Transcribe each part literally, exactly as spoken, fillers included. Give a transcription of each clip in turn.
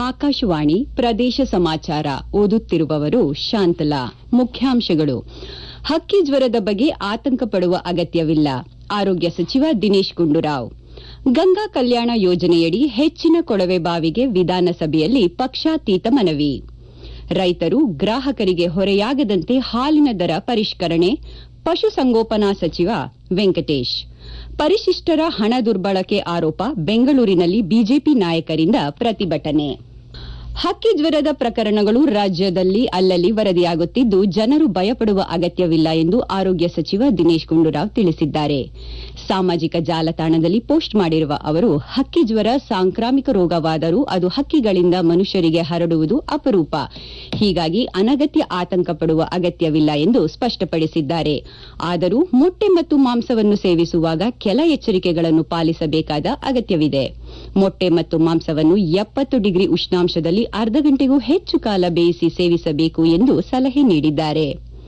ಆಕಾಶವಾಣಿ ಪ್ರದೇಶ ಸಮಾಚಾರ ಓದುತ್ತಿರುವವರು ಶಾಂತಲಾ. ಮುಖ್ಯಾಂಶಗಳು. ಹಕ್ಕಿ ಜ್ವರದ ಬಗ್ಗೆ ಆತಂಕ ಪಡುವ ಅಗತ್ಯವಿಲ್ಲ. ಆರೋಗ್ಯ ಸಚಿವ ದಿನೇಶ್ ಗುಂಡೂರಾವ್. ಗಂಗಾ ಕಲ್ಯಾಣ ಯೋಜನೆಯಡಿ ಹೆಚ್ಚಿನ ಕೊಳವೆ ಬಾವಿಗೆ ವಿಧಾನಸಭೆಯಲ್ಲಿ ಪಕ್ಷಾತೀತ ಮನವಿ. ರೈತರು ಗ್ರಾಹಕರಿಗೆ ಹೊರೆಯಾಗದಂತೆ ಹಾಲಿನ ದರ ಪರಿಷ್ಕರಣೆ. ಪಶುಸಂಗೋಪನಾ ಸಚಿವ ವೆಂಕಟೇಶ್. ಪರಿಶಿಷ್ಟರ ಹಣ ದುರ್ಬಳಕೆ ಆರೋಪ. ಬೆಂಗಳೂರಿನಲ್ಲಿ ಬಿಜೆಪಿ ನಾಯಕರಿಂದ ಪ್ರತಿಭಟನೆ. ಹಕ್ಕಿ ಜ್ವರದ ಪ್ರಕರಣಗಳು ರಾಜ್ಯದಲ್ಲಿ ಅಲ್ಲಲ್ಲಿ ವರದಿಯಾಗುತ್ತಿದ್ದು, ಜನರು ಭಯಪಡುವ ಅಗತ್ಯವಿಲ್ಲ ಎಂದು ಆರೋಗ್ಯ ಸಚಿವ ದಿನೇಶ್ ಗುಂಡೂರಾವ್ ತಿಳಿಸಿದ್ದಾರೆ. ಸಾಮಾಜಿಕ ಜಾಲತಾಣದಲ್ಲಿ ಪೋಸ್ಟ್ ಮಾಡಿರುವ ಅವರು, ಹಕ್ಕಿ ಜ್ವರ ಸಾಂಕ್ರಾಮಿಕ ರೋಗವಾದರೂ ಅದು ಹಕ್ಕಿಗಳಿಂದ ಮನುಷ್ಯರಿಗೆ ಹರಡುವುದು ಅಪರೂಪ. ಹೀಗಾಗಿ ಅನಗತ್ಯ ಆತಂಕ ಪಡುವ ಅಗತ್ಯವಿಲ್ಲ ಎಂದು ಸ್ಪಷ್ಟಪಡಿಸಿದ್ದಾರೆ. ಆದರೂ ಮೊಟ್ಟೆ ಮತ್ತು ಮಾಂಸವನ್ನು ಸೇವಿಸುವಾಗ ಕೆಲ ಎಚ್ಚರಿಕೆಗಳನ್ನು ಪಾಲಿಸಬೇಕಾದ ಅಗತ್ಯವಿದೆ. ಮೊಟ್ಟೆ ಮತ್ತು ಮಾಂಸವನ್ನು ಎಪ್ಪತ್ತು ಡಿಗ್ರಿ ಉಷ್ಣಾಂಶದಲ್ಲಿ ಅರ್ಧ ಗಂಟೆಗೂ ಹೆಚ್ಚು ಕಾಲ ಬೇಯಿಸಿ ಸೇವಿಸಬೇಕು ಎಂದು ಸಲಹೆ ನೀಡಿದ್ದಾರೆ.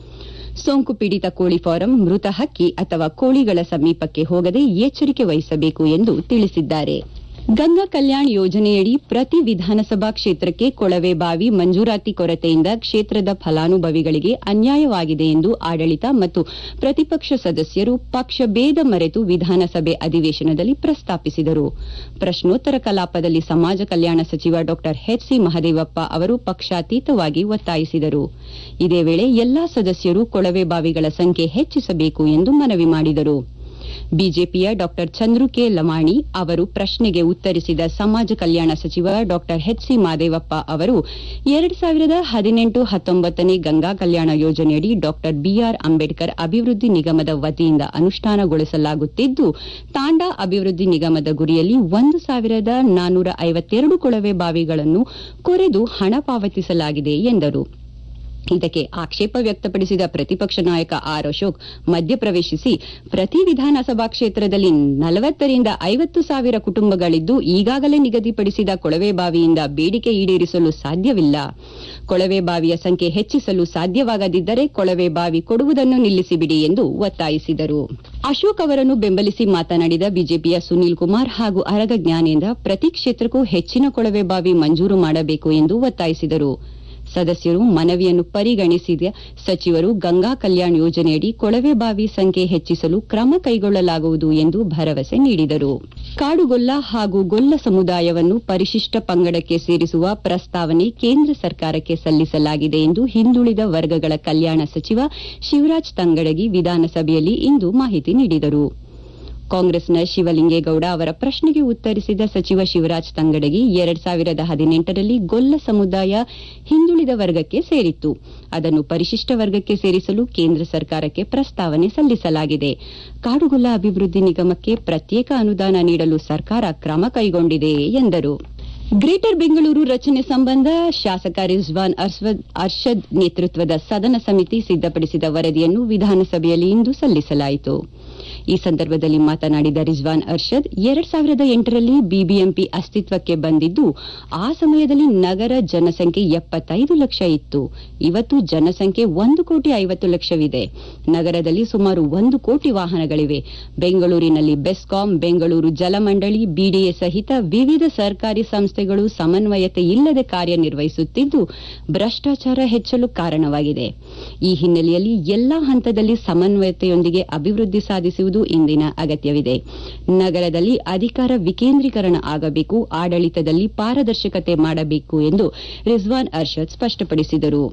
ಸೋಂಕು ಪೀಡಿತ ಕೋಳಿ ಫಾರಂ, ಮೃತ ಹಕ್ಕಿ ಅಥವಾ ಕೋಳಿಗಳ ಸಮೀಪಕ್ಕೆ ಹೋಗದೆ ಎಚ್ಚರಿಕೆ ವಹಿಸಬೇಕು ಎಂದು ತಿಳಿಸಿದ್ದಾರೆ. ಗಂಗಾ ಕಲ್ಯಾಣ ಯೋಜನೆಯಡಿ ಪ್ರತಿ ವಿಧಾನಸಭಾ ಕ್ಷೇತ್ರಕ್ಕೆ ಕೊಳವೆ ಬಾವಿ ಮಂಜೂರಾತಿ ಕೊರತೆಯಿಂದ ಕ್ಷೇತ್ರದ ಫಲಾನುಭವಿಗಳಿಗೆ ಅನ್ಯಾಯವಾಗಿದೆ ಎಂದು ಆಡಳಿತ ಮತ್ತು ಪ್ರತಿಪಕ್ಷ ಸದಸ್ಯರು ಪಕ್ಷ ಭೇದ ಮರೆತು ವಿಧಾನಸಭೆ ಅಧಿವೇಶನದಲ್ಲಿ ಪ್ರಸ್ತಾಪಿಸಿದರು. ಪ್ರಶ್ನೋತ್ತರ ಕಲಾಪದಲ್ಲಿ ಸಮಾಜ ಕಲ್ಯಾಣ ಸಚಿವ ಡಾ ಎಚ್ ಸಿ ಮಹದೇವಪ್ಪ ಅವರು ಪಕ್ಷಾತೀತವಾಗಿ ಒತ್ತಾಯಿಸಿದರು. ಇದೇ ವೇಳೆ ಎಲ್ಲಾ ಸದಸ್ಯರು ಕೊಳವೆ ಬಾವಿಗಳ ಸಂಖ್ಯೆ ಹೆಚ್ಚಿಸಬೇಕು ಎಂದು ಮನವಿ ಮಾಡಿದರು. ಬಿಜೆಪಿಯ ಡಾ ಚಂದ್ರು ಕೆ ಲಮಾಣಿ ಅವರು ಪ್ರಶ್ನೆಗೆ ಉತ್ತರಿಸಿದ ಸಮಾಜ ಕಲ್ಯಾಣ ಸಚಿವ ಡಾ ಎಚ್ ಸಿ ಮಹದೇವಪ್ಪ ಅವರು, ಎರಡು ಸಾವಿರದ ಹದಿನೆಂಟು ಹತ್ತೊಂಬತ್ತನೇ ಗಂಗಾ ಕಲ್ಯಾಣ ಯೋಜನೆಯಡಿ ಡಾ ಬಿಆರ್ ಅಂಬೇಡ್ಕರ್ ಅಭಿವೃದ್ಧಿ ನಿಗಮದ ವತಿಯಿಂದ ಅನುಷ್ಠಾನಗೊಳಿಸಲಾಗುತ್ತಿದ್ದು, ತಾಂಡಾ ಅಭಿವೃದ್ಧಿ ನಿಗಮದ ಗುರಿಯಲ್ಲಿ ಒಂದು ಸಾವಿರದ ನಾನ್ನೂರ ಐವತ್ತೆರಡು ಕೊಳವೆ ಬಾವಿಗಳನ್ನು ಕೊರೆದು ಹಣ ಪಾವತಿಸಲಾಗಿದೆ ಎಂದರು. ಇದಕ್ಕೆ ಆಕ್ಷೇಪ ವ್ಯಕ್ತಪಡಿಸಿದ ಪ್ರತಿಪಕ್ಷ ನಾಯಕ ಆರ್ ಅಶೋಕ್ ಮಧ್ಯಪ್ರವೇಶಿಸಿ, ಪ್ರತಿ ವಿಧಾನಸಭಾ ಕ್ಷೇತ್ರದಲ್ಲಿ ನಲವತ್ತರಿಂದ ಐವತ್ತು ಸಾವಿರ ಕುಟುಂಬಗಳಿದ್ದು, ಈಗಾಗಲೇ ನಿಗದಿಪಡಿಸಿದ ಕೊಳವೆ ಬಾವಿಯಿಂದ ಬೇಡಿಕೆ ಈಡೇರಿಸಲು ಸಾಧ್ಯವಿಲ್ಲ. ಕೊಳವೆ ಬಾವಿಯ ಸಂಖ್ಯೆ ಹೆಚ್ಚಿಸಲು ಸಾಧ್ಯವಾಗದಿದ್ದರೆ ಕೊಳವೆ ಬಾವಿ ಕೊಡುವುದನ್ನು ನಿಲ್ಲಿಸಿಬಿಡಿ ಎಂದು ಒತ್ತಾಯಿಸಿದರು. ಅಶೋಕ್ ಅವರನ್ನು ಬೆಂಬಲಿಸಿ ಮಾತನಾಡಿದ ಬಿಜೆಪಿಯ ಸುನೀಲ್ ಕುಮಾರ್ ಹಾಗೂ ಅರಗ ಜ್ಞಾನೇಂದ್ರ, ಪ್ರತಿ ಕ್ಷೇತ್ರಕ್ಕೂ ಹೆಚ್ಚಿನ ಕೊಳವೆ ಬಾವಿ ಮಂಜೂರು ಮಾಡಬೇಕು ಎಂದು ಒತ್ತಾಯಿಸಿದರು. ಸದಸ್ಯರು ಮನವಿಯನ್ನು ಪರಿಗಣಿಸಿದ ಸಚಿವರು ಗಂಗಾ ಕಲ್ಯಾಣ ಯೋಜನೆಯಡಿ ಕೊಳವೆ ಬಾವಿ ಸಂಖ್ಯೆ ಹೆಚ್ಚಿಸಲು ಕ್ರಮ ಕೈಗೊಳ್ಳಲಾಗುವುದು ಎಂದು ಭರವಸೆ ನೀಡಿದರು. ಕಾಡುಗೊಲ್ಲ ಹಾಗೂ ಗೊಲ್ಲ ಸಮುದಾಯವನ್ನು ಪರಿಶಿಷ್ಟ ಪಂಗಡಕ್ಕೆ ಸೇರಿಸುವ ಪ್ರಸ್ತಾವನೆ ಕೇಂದ್ರ ಸರ್ಕಾರಕ್ಕೆ ಸಲ್ಲಿಸಲಾಗಿದೆ ಎಂದು ಹಿಂದುಳಿದ ವರ್ಗಗಳ ಕಲ್ಯಾಣ ಸಚಿವ ಶಿವರಾಜ್ ತಂಗಡಗಿ ವಿಧಾನಸಭೆಯಲ್ಲಿ ಇಂದು ಮಾಹಿತಿ ನೀಡಿದರು. ಕಾಂಗ್ರೆಸ್ನ ಶಿವಲಿಂಗೇಗೌಡ ಅವರ ಪ್ರಶ್ನೆಗೆ ಉತ್ತರಿಸಿದ ಸಚಿವ ಶಿವರಾಜ್ ತಂಗಡಗಿ, ಎರಡ್ ಸಾವಿರದ ಹದಿನೆಂಟರಲ್ಲಿ ಗೊಲ್ಲ ಸಮುದಾಯ ಹಿಂದುಳಿದ ವರ್ಗಕ್ಕೆ ಸೇರಿತ್ತು. ಅದನ್ನು ಪರಿಶಿಷ್ಟ ವರ್ಗಕ್ಕೆ ಸೇರಿಸಲು ಕೇಂದ್ರ ಸರ್ಕಾರಕ್ಕೆ ಪ್ರಸ್ತಾವನೆ ಸಲ್ಲಿಸಲಾಗಿದೆ. ಕಾಡುಗೊಲ್ಲ ಅಭಿವೃದ್ಧಿ ನಿಗಮಕ್ಕೆ ಪ್ರತ್ಯೇಕ ಅನುದಾನ ನೀಡಲು ಸರ್ಕಾರ ಕ್ರಮ ಕೈಗೊಂಡಿದೆ ಎಂದರು. ಗ್ರೇಟರ್ ಬೆಂಗಳೂರು ರಚನೆ ಸಂಬಂಧ ಶಾಸಕ ರಿಜ್ವಾನ್ ಅರ್ಷದ್ ನೇತೃತ್ವದ ಸದನ ಸಮಿತಿ ಸಿದ್ದಪಡಿಸಿದ ವರದಿಯನ್ನು ವಿಧಾನಸಭೆಯಲ್ಲಿ ಇಂದು ಸಲ್ಲಿಸಲಾಯಿತು. ಈ ಸಂದರ್ಭದಲ್ಲಿ ಮಾತನಾಡಿದ ರಿಜ್ವಾನ್ ಅರ್ಷದ್, ಎರಡ್ ಸಾವಿರದ ಎಂಟರಲ್ಲಿ ಬಿಬಿಎಂಪಿ ಅಸ್ತಿತ್ವಕ್ಕೆ ಬಂದಿದ್ದು, ಆ ಸಮಯದಲ್ಲಿ ನಗರ ಜನಸಂಖ್ಯೆ ಎಪ್ಪತ್ತೈದು ಲಕ್ಷ ಇತ್ತು. ಇವತ್ತು ಜನಸಂಖ್ಯೆ ಒಂದು ಕೋಟಿ ಐವತ್ತು ಲಕ್ಷವಿದೆ. ನಗರದಲ್ಲಿ ಸುಮಾರು ಒಂದು ಕೋಟಿ ವಾಹನಗಳಿವೆ. ಬೆಂಗಳೂರಿನಲ್ಲಿ ಬೆಸ್ಕಾಂ, ಬೆಂಗಳೂರು ಜಲಮಂಡಳಿ, ಬಿಡಿಎ ಸಹಿತ ವಿವಿಧ ಸರ್ಕಾರಿ ಸಂಸ್ಥೆಗಳು ಸಮನ್ವಯತೆ ಇಲ್ಲದೆ ಕಾರ್ಯನಿರ್ವಹಿಸುತ್ತಿದ್ದು, ಭ್ರಷ್ಟಾಚಾರ ಹೆಚ್ಚಲು ಕಾರಣವಾಗಿದೆ. ಈ ಹಿನ್ನೆಲೆಯಲ್ಲಿ ಎಲ್ಲಾ ಹಂತದಲ್ಲಿ ಸಮನ್ವಯತೆಯೊಂದಿಗೆ ಅಭಿವೃದ್ಧಿ ಸಾಧಿಸುವುದು ಇಂದಿನ ಅಗತ್ಯವಿದೆ. ನಗರದಲ್ಲಿ ಅಧಿಕಾರ ವಿಕೇಂದ್ರೀಕರಣ ಆಗಬೇಕು, ಆಡಳಿತದಲ್ಲಿ ಪಾರದರ್ಶಕತೆ ಮಾಡಬೇಕು ಎಂದು ರಿಜ್ವಾನ್ ಅರ್ಷದ್ ಸ್ಪಷ್ಟಪಡಿಸಿದರು.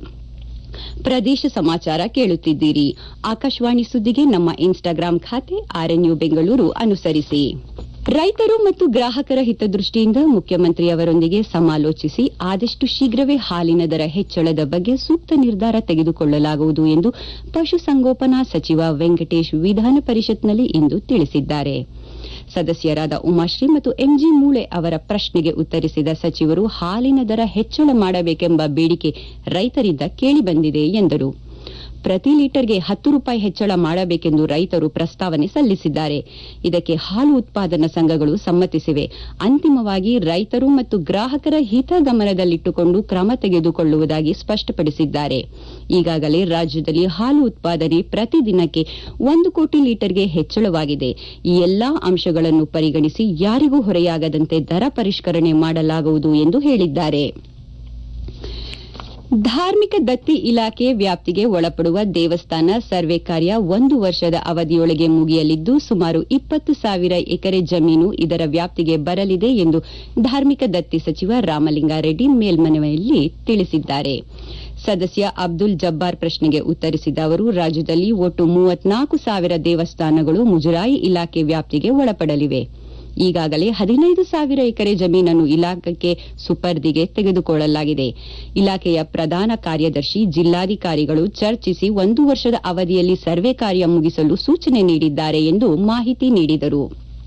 ಪ್ರದೇಶ ಸಮಾಚಾರ ಕೇಳುತ್ತಿದ್ದೀರಿ. ಆಕಾಶವಾಣಿ ಸುದ್ದಿಗೆ ನಮ್ಮ ಇನ್ಸ್ಟಾಗ್ರಾಂ ಖಾತೆ ಆರ್ಎನ್ಯು ಬೆಂಗಳೂರು ಅನುಸರಿಸಿ. ರೈತರು ಮತ್ತು ಗ್ರಾಹಕರ ಹಿತದೃಷ್ಟಿಯಿಂದ ಮುಖ್ಯಮಂತ್ರಿಯವರೊಂದಿಗೆ ಸಮಾಲೋಚಿಸಿ ಆದಷ್ಟು ಶೀಘ್ರವೇ ಹಾಲಿನ ದರ ಹೆಚ್ಚಳದ ಬಗ್ಗೆ ಸೂಕ್ತ ನಿರ್ಧಾರ ತೆಗೆದುಕೊಳ್ಳಲಾಗುವುದು ಎಂದು ಪಶುಸಂಗೋಪನಾ ಸಚಿವ ವೆಂಕಟೇಶ್ ವಿಧಾನ ಪರಿಷತ್ನಲ್ಲಿ ಇಂದು ತಿಳಿಸಿದ್ದಾರೆ. ಸದಸ್ಯರಾದ ಉಮಾಶ್ರೀ ಮತ್ತು ಎಂಜಿ ಮೂಳೆ ಅವರ ಪ್ರಶ್ನೆಗೆ ಉತ್ತರಿಸಿದ ಸಚಿವರು, ಹಾಲಿನ ದರ ಹೆಚ್ಚಳ ಮಾಡಬೇಕೆಂಬ ಬೇಡಿಕೆ ರೈತರಿಂದ ಕೇಳಿಬಂದಿದೆ ಎಂದರು. ಪ್ರತಿ ಲೀಟರ್ಗೆ ಹತ್ತು ರೂಪಾಯಿ ಹೆಚ್ಚಳ ಮಾಡಬೇಕೆಂದು ರೈತರು ಪ್ರಸ್ತಾವನೆ ಸಲ್ಲಿಸಿದ್ದಾರೆ. ಇದಕ್ಕೆ ಹಾಲು ಉತ್ಪಾದನಾ ಸಂಘಗಳು ಸಮ್ಮತಿಸಿವೆ. ಅಂತಿಮವಾಗಿ ರೈತರು ಮತ್ತು ಗ್ರಾಹಕರ ಹಿತ ಗಮನದಲ್ಲಿಟ್ಟುಕೊಂಡು ಕ್ರಮ ತೆಗೆದುಕೊಳ್ಳುವುದಾಗಿ ಸ್ಪಷ್ಟಪಡಿಸಿದ್ದಾರೆ. ಈಗಾಗಲೇ ರಾಜ್ಯದಲ್ಲಿ ಹಾಲು ಉತ್ಪಾದನೆ ಪ್ರತಿದಿನಕ್ಕೆ ಒಂದು ಕೋಟಿ ಲೀಟರ್ಗೆ ಹೆಚ್ಚಳವಾಗಿದೆ. ಈ ಎಲ್ಲಾ ಅಂಶಗಳನ್ನು ಪರಿಗಣಿಸಿ ಯಾರಿಗೂ ಹೊರೆಯಾಗದಂತೆ ದರ ಪರಿಷ್ಕರಣೆ ಮಾಡಲಾಗುವುದು ಎಂದು ಹೇಳಿದ್ದಾರೆ. ಧಾರ್ಮಿಕ ದತ್ತಿ ಇಲಾಖೆ ವ್ಯಾಪ್ತಿಗೆ ಒಳಪಡುವ ದೇವಸ್ಥಾನ ಸರ್ವೆ ಕಾರ್ಯ ಒಂದು ವರ್ಷದ ಅವಧಿಯೊಳಗೆ ಮುಗಿಯಲಿದ್ದು ಸುಮಾರು ಇಪ್ಪತ್ತು ಸಾವಿರ ಎಕರೆ ಜಮೀನು ಇದರ ವ್ಯಾಪ್ತಿಗೆ ಬರಲಿದೆ ಎಂದು ಧಾರ್ಮಿಕ ದತ್ತಿ ಸಚಿವ ರಾಮಲಿಂಗಾರೆಡ್ಡಿ ಮೇಲ್ಮನವಿಯಲ್ಲಿ ತಿಳಿಸಿದ್ದಾರೆ. ಸದಸ್ಯ ಅಬ್ದುಲ್ ಜಬ್ಬಾರ್ ಪ್ರಶ್ನೆಗೆ ಉತ್ತರಿಸಿದ ಅವರು, ರಾಜ್ಯದಲ್ಲಿ ಒಟ್ಟು ಮೂವತ್ನಾಲ್ಕು ಸಾವಿರ ದೇವಸ್ಥಾನಗಳು ಮುಜರಾಯಿ ಇಲಾಖೆ ವ್ಯಾಪ್ತಿಗೆ ಒಳಪಡಲಿವೆ. ಈಗಾಗಲೇ ಹದಿನೈದು ಸಾವಿರ ಎಕರೆ ಜಮೀನನ್ನು ಇಲಾಖೆಗೆ ಸುಪರ್ದಿಗೆ ತೆಗೆದುಕೊಳ್ಳಲಾಗಿದೆ. ಇಲಾಖೆಯ ಪ್ರಧಾನ ಕಾರ್ಯದರ್ಶಿ ಜಿಲ್ಲಾಧಿಕಾರಿಗಳು ಚರ್ಚಿಸಿ ಒಂದು ವರ್ಷದ ಅವಧಿಯಲ್ಲಿ ಸರ್ವೆ ಕಾರ್ಯ ಮುಗಿಸಲು ಸೂಚನೆ ನೀಡಿದ್ದಾರೆ ಎಂದು ಮಾಹಿತಿ ನೀಡಿದರು.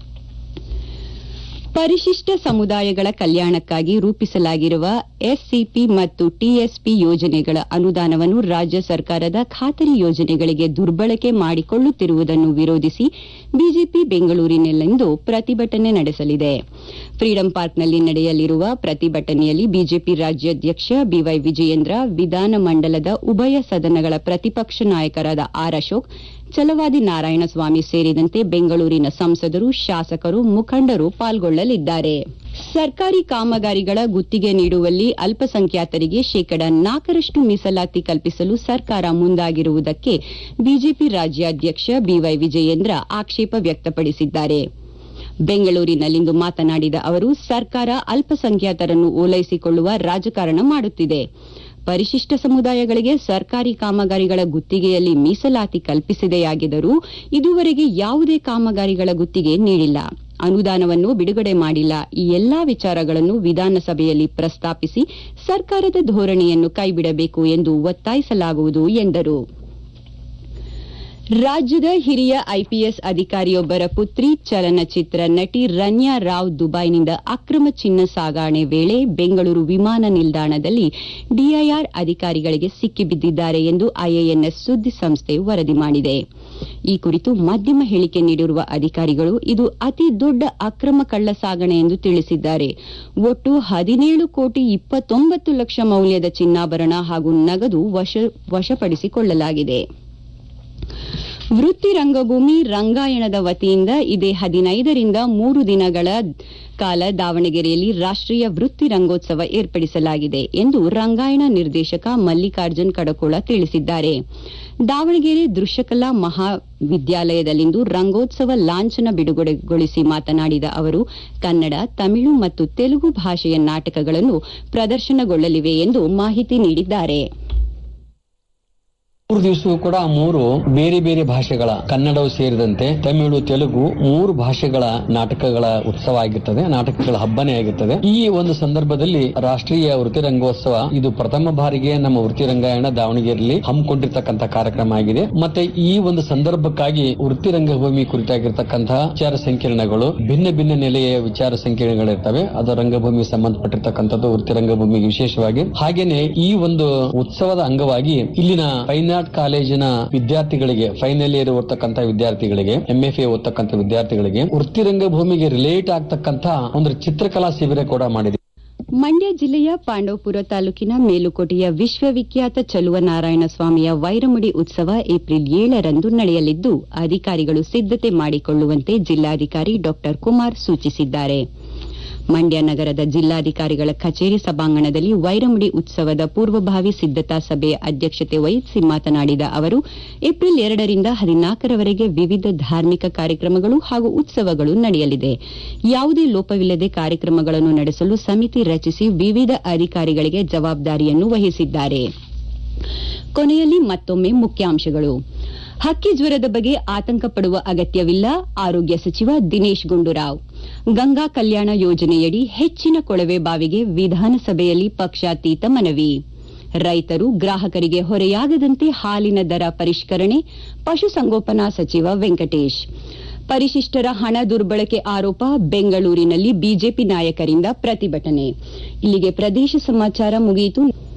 ಪರಿಶಿಷ್ಟ ಸಮುದಾಯಗಳ ಕಲ್ಯಾಣಕ್ಕಾಗಿ ರೂಪಿಸಲಾಗಿರುವ ಎಸ್ಸಿಪಿ ಮತ್ತು ಟಿಎಸ್ಪಿ ಯೋಜನೆಗಳ ಅನುದಾನವನ್ನು ರಾಜ್ಯ ಸರ್ಕಾರದ ಖಾತರಿ ಯೋಜನೆಗಳಿಗೆ ದುರ್ಬಳಕೆ ಮಾಡಿಕೊಳ್ಳುತ್ತಿರುವುದನ್ನು ವಿರೋಧಿಸಿ ಬಿಜೆಪಿ ಬೆಂಗಳೂರಿನಲ್ಲಿಂದು ಪ್ರತಿಭಟನೆ ನಡೆಸಲಿದೆ. ಫ್ರೀಡಂ ಪಾರ್ಕ್ನಲ್ಲಿ ನಡೆಯಲಿರುವ ಪ್ರತಿಭಟನೆಯಲ್ಲಿ ಬಿಜೆಪಿ ರಾಜ್ಯಾಧ್ಯಕ್ಷ ಬಿವೈ ವಿಜಯೇಂದ್ರ, ವಿಧಾನಮಂಡಲದ ಉಭಯ ಸದನಗಳ ಪ್ರತಿಪಕ್ಷ ನಾಯಕರಾದ ಆರ್ ಅಶೋಕ್, ಛಲವಾದಿ ನಾರಾಯಣಸ್ವಾಮಿ ಸೇರಿದಂತೆ ಬೆಂಗಳೂರಿನ ಸಂಸದರು, ಶಾಸಕರು, ಮುಖಂಡರು ಪಾಲ್ಗೊಳ್ಳಲಿದ್ದಾರೆ. ಸರ್ಕಾರಿ ಕಾಮಗಾರಿಗಳ ಗುತ್ತಿಗೆ ನೀಡುವಲ್ಲಿ ಅಲ್ಪಸಂಖ್ಯಾತರಿಗೆ ಶೇಕಡ ನಾಲ್ಕರಷ್ಟು ಮೀಸಲಾತಿ ಕಲ್ಪಿಸಲು ಸರ್ಕಾರ ಮುಂದಾಗಿರುವುದಕ್ಕೆ ಬಿಜೆಪಿ ರಾಜ್ಯಾಧ್ಯಕ್ಷ ಬಿವೈ ವಿಜಯೇಂದ್ರ ಆಕ್ಷೇಪ ವ್ಯಕ್ತಪಡಿಸಿದ್ದಾರೆ. ಬೆಂಗಳೂರಿನಲ್ಲಿಂದು ಮಾತನಾಡಿದ ಅವರು, ಸರ್ಕಾರ ಅಲ್ಪಸಂಖ್ಯಾತರನ್ನು ಓಲೈಸಿಕೊಳ್ಳುವ ರಾಜಕಾರಣ ಮಾಡುತ್ತಿದೆ. ಪರಿಶಿಷ್ಟ ಸಮುದಾಯಗಳಿಗೆ ಸರ್ಕಾರಿ ಕಾಮಗಾರಿಗಳ ಗುತ್ತಿಗೆಯಲ್ಲಿ ಮೀಸಲಾತಿ ಕಲ್ಪಿಸಿದೆಯಾಗಿದ್ದರೂ ಇದುವರೆಗೆ ಯಾವುದೇ ಕಾಮಗಾರಿಗಳ ಗುತ್ತಿಗೆ ನೀಡಿಲ್ಲ, ಅನುದಾನವನ್ನು ಬಿಡುಗಡೆ ಮಾಡಿಲ್ಲ. ಈ ಎಲ್ಲಾ ವಿಚಾರಗಳನ್ನು ವಿಧಾನಸಭೆಯಲ್ಲಿ ಪ್ರಸ್ತಾಪಿಸಿ ಸರ್ಕಾರದ ಧೋರಣೆಯನ್ನು ಕೈಬಿಡಬೇಕು ಎಂದು ಒತ್ತಾಯಿಸಲಾಗುವುದು ಎಂದರು. ರಾಜ್ಯದ ಹಿರಿಯ ಐಪಿಎಸ್ ಅಧಿಕಾರಿಯೊಬ್ಬರ ಪುತ್ರಿ ಚಲನಚಿತ್ರ ನಟಿ ರನ್ಯಾ ರಾವ್ ದುಬೈನಿಂದ ಅಕ್ರಮ ಚಿನ್ನ ಸಾಗಣೆ ವೇಳೆ ಬೆಂಗಳೂರು ವಿಮಾನ ನಿಲ್ದಾಣದಲ್ಲಿ ಡಿಐಆರ್ ಅಧಿಕಾರಿಗಳಿಗೆ ಸಿಕ್ಕಿಬಿದ್ದಿದ್ದಾರೆ ಎಂದು ಐಎಎನ್ಎಸ್ ಸುದ್ದಿ ಸಂಸ್ಥೆ ವರದಿ ಮಾಡಿದೆ. ಈ ಕುರಿತು ಮಾಧ್ಯಮ ಹೇಳಿಕೆ ನೀಡಿರುವ ಅಧಿಕಾರಿಗಳು, ಇದು ಅತಿ ದೊಡ್ಡ ಅಕ್ರಮ ಕಳ್ಳ ಸಾಗಣೆ ಎಂದು ತಿಳಿಸಿದ್ದಾರೆ. ಒಟ್ಟು ಹದಿನೇಳು ಕೋಟಿ ಇಪ್ಪತ್ತೊಂಬತ್ತು ಲಕ್ಷ ಮೌಲ್ಯದ ಚಿನ್ನಾಭರಣ ಹಾಗೂ ನಗದು ವಶಪಡಿಸಿಕೊಳ್ಳಲಾಗಿದೆ. ವೃತ್ತಿ ರಂಗಭೂಮಿ ರಂಗಾಯಣದ ವತಿಯಿಂದ ಇದೇ ಹದಿನೈದರಿಂದ ಮೂರು ದಿನಗಳ ಕಾಲ ದಾವಣಗೆರೆಯಲ್ಲಿ ರಾಷ್ಟೀಯ ವೃತ್ತಿ ರಂಗೋತ್ಸವ ಏರ್ಪಡಿಸಲಾಗಿದೆ ಎಂದು ರಂಗಾಯಣ ನಿರ್ದೇಶಕ ಮಲ್ಲಿಕಾರ್ಜುನ್ ಕಡಕೋಳ ತಿಳಿಸಿದ್ದಾರೆ. ದಾವಣಗೆರೆ ದೃಶ್ಯಕಲಾ ಮಹಾವಿದ್ಯಾಲಯದಲ್ಲಿಂದು ರಂಗೋತ್ಸವ ಲಾಂಛನ ಬಿಡುಗಡೆಗೊಳಿಸಿ ಮಾತನಾಡಿದ ಅವರು, ಕನ್ನಡ, ತಮಿಳು ಮತ್ತು ತೆಲುಗು ಭಾಷೆಯ ನಾಟಕಗಳನ್ನು ಪ್ರದರ್ಶನಗೊಳ್ಳಲಿವೆ ಎಂದು ಮಾಹಿತಿ ನೀಡಿದ್ದಾರೆ. ಮೂರು ದಿವಸವೂ ಕೂಡ ಮೂರು ಬೇರೆ ಬೇರೆ ಭಾಷೆಗಳ, ಕನ್ನಡವು ಸೇರಿದಂತೆ ತಮಿಳು, ತೆಲುಗು ಮೂರು ಭಾಷೆಗಳ ನಾಟಕಗಳ ಉತ್ಸವ ಆಗಿರ್ತದೆ, ನಾಟಕಗಳ ಹಬ್ಬನೇ ಆಗಿರ್ತದೆ. ಈ ಒಂದು ಸಂದರ್ಭದಲ್ಲಿ ರಾಷ್ಟ್ರೀಯ ವೃತ್ತಿ ರಂಗೋತ್ಸವ ಇದು ಪ್ರಥಮ ಬಾರಿಗೆ ನಮ್ಮ ವೃತ್ತಿ ರಂಗಾಯಣ ದಾವಣಗೆರೆಯಲ್ಲಿ ಹಮ್ಮಿಕೊಂಡಿರ್ತಕ್ಕಂಥ ಕಾರ್ಯಕ್ರಮ ಆಗಿದೆ. ಮತ್ತೆ ಈ ಒಂದು ಸಂದರ್ಭಕ್ಕಾಗಿ ವೃತ್ತಿ ರಂಗಭೂಮಿ ಕುರಿತಾಗಿರ್ತಕ್ಕಂತಹ ವಿಚಾರ ಸಂಕಿರಣಗಳು, ಭಿನ್ನ ಭಿನ್ನ ನೆಲೆಯ ವಿಚಾರ ಸಂಕಿರಣಗಳಿರ್ತವೆ. ಅದು ರಂಗಭೂಮಿಗೆ ಸಂಬಂಧಪಟ್ಟಿರ್ತಕ್ಕಂಥದ್ದು ವೃತ್ತಿ ರಂಗಭೂಮಿಗೆ ವಿಶೇಷವಾಗಿ. ಹಾಗೇನೆ ಈ ಒಂದು ಉತ್ಸವದ ಅಂಗವಾಗಿ ಇಲ್ಲಿನ ಫೈನ್ ಕಾಲೇಜಿನ ವಿದ್ಯಾರ್ಥಿಗಳಿಗೆ, ಫೈನಲ್ ಇಯರ್ ಓದ್ತಕ್ಕಂಥ ವಿದ್ಯಾರ್ಥಿಗಳಿಗೆ, ಎಂಎಫ್ಎ ಓದ್ತಕ್ಕಂಥ ವಿದ್ಯಾರ್ಥಿಗಳಿಗೆ ವೃತ್ತಿ ರಂಗಭೂಮಿಗೆ ರಿಲೇಟ್ ಆಗ್ತಕ್ಕಂಥ ಒಂದು ಚಿತ್ರಕಲಾ ಶಿಬಿರ ಕೂಡ ಮಾಡಿದೆ. ಮಂಡ್ಯ ಜಿಲ್ಲೆಯ ಪಾಂಡವಪುರ ತಾಲೂಕಿನ ಮೇಲುಕೋಟೆಯ ವಿಶ್ವವಿಖ್ಯಾತ ಚಲುವನಾರಾಯಣ ಸ್ವಾಮಿಯ ವೈರಮುಡಿ ಉತ್ಸವ ಏಪ್ರಿಲ್ ಏಳರಂದು ನಡೆಯಲಿದ್ದು ಅಧಿಕಾರಿಗಳು ಸಿದ್ದತೆ ಮಾಡಿಕೊಳ್ಳುವಂತೆ ಜಿಲ್ಲಾಧಿಕಾರಿ ಡಾ ಕುಮಾರ್ ಸೂಚಿಸಿದ್ದಾರೆ. ಮಂಡ್ಯ ನಗರದ ಜಿಲ್ಲಾಧಿಕಾರಿಗಳ ಕಚೇರಿ ಸಭಾಂಗಣದಲ್ಲಿ ವೈರಮುಡಿ ಉತ್ಸವದ ಪೂರ್ವಭಾವಿ ಸಿದ್ದತಾ ಸಭೆಯ ಅಧ್ಯಕ್ಷತೆ ವಹಿಸಿ ಮಾತನಾಡಿದ ಅವರು, ಏಪ್ರಿಲ್ ಎರಡರಿಂದ ಹದಿನಾಲ್ಕರವರೆಗೆ ವಿವಿಧ ಧಾರ್ಮಿಕ ಕಾರ್ಯಕ್ರಮಗಳು ಹಾಗೂ ಉತ್ಸವಗಳು ನಡೆಯಲಿದೆ. ಯಾವುದೇ ಲೋಪವಿಲ್ಲದೆ ಕಾರ್ಯಕ್ರಮಗಳನ್ನು ನಡೆಸಲು ಸಮಿತಿ ರಚಿಸಿ ವಿವಿಧ ಅಧಿಕಾರಿಗಳಿಗೆ ಜವಾಬ್ದಾರಿಯನ್ನು ವಹಿಸಿದ್ದಾರೆ. ಕೊನೆಯಲ್ಲಿ ಮತ್ತೊಮ್ಮೆ ಮುಖ್ಯಾಂಶಗಳು. ಹಕ್ಕಿ ಜ್ವರದ ಬಗ್ಗೆ ಆತಂಕ ಪಡುವ ಅಗತ್ಯವಿಲ್ಲ, ಆರೋಗ್ಯ ಸಚಿವ ದಿನೇಶ್ ಗುಂಡೂರಾವ್. ಗಂಗಾ ಕಲ್ಯಾಣ ಯೋಜನೆಯಡಿ ಹೆಚ್ಚಿನ ಕೊಳವೆ ಬಾವಿಗೆ ವಿಧಾನಸಭೆಯಲ್ಲಿ ಪಕ್ಷಾತೀತ ಮನವಿ. ರೈತರು, ಗ್ರಾಹಕರಿಗೆ ಹೊರೆಯಾಗದಂತೆ ಹಾಲಿನ ದರ ಪರಿಷ್ಕರಣೆ, ಪಶುಸಂಗೋಪನಾ ಸಚಿವ ವೆಂಕಟೇಶ್. ಪರಿಶಿಷ್ಟರ ಹಣ ದುರ್ಬಳಕೆ ಆರೋಪ, ಬೆಂಗಳೂರಿನಲ್ಲಿ ಬಿಜೆಪಿ ನಾಯಕರಿಂದ ಪ್ರತಿಭಟನೆ. ಇಲ್ಲಿಗೆ ಪ್ರದೇಶ ಸಮಾಚಾರ ಮುಗಿಯಿತು.